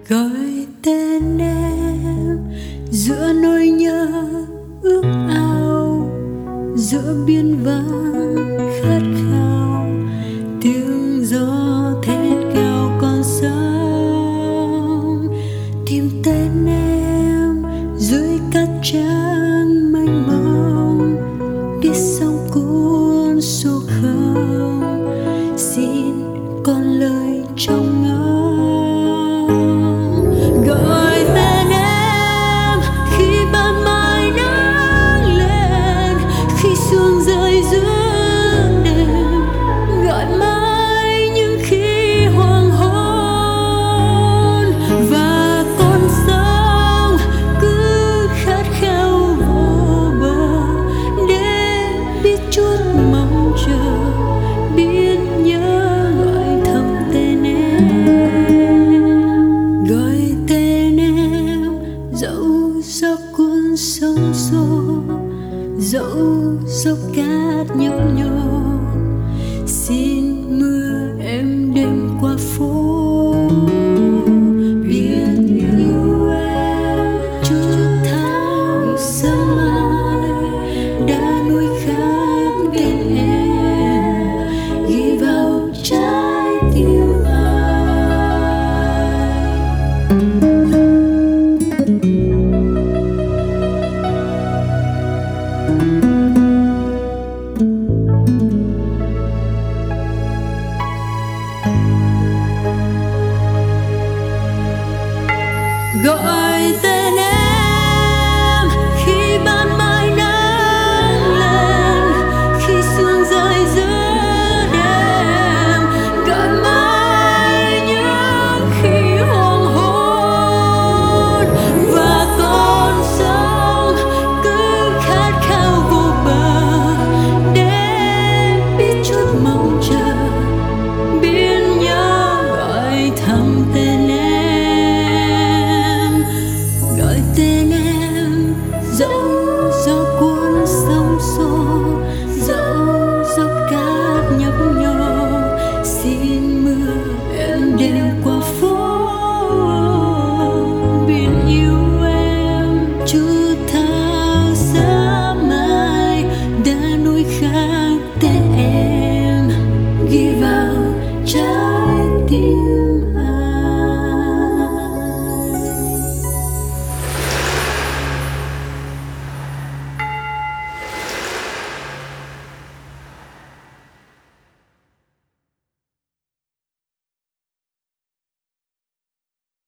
gọi tên em giữa nỗi nhớ ước ao, giữa biển vắng khát khao, tiếng gió thét gào con sóng. Tìm tên em dưới cát trắng mênh mông, biết sóng cuốn số không, xin con lời trong ngóng. Gọi tên em khi ban mai nắng lên, khi sương rơi giữa đêm, gọi mãi những khi hoàng hôn. Và con sông cứ khát khao vô bờ, để biết chút mong chờ, biết nhớ gọi thầm tên em. Gọi tên em dẫu gió cuốn sóng xô, dẫu dốc cát nhấp nhô, xin mưa em đêm qua phố. Biết yêu em chút tháng sớm mai, đã nuôi khát bên em, ghi vào trái tim ai. Gọi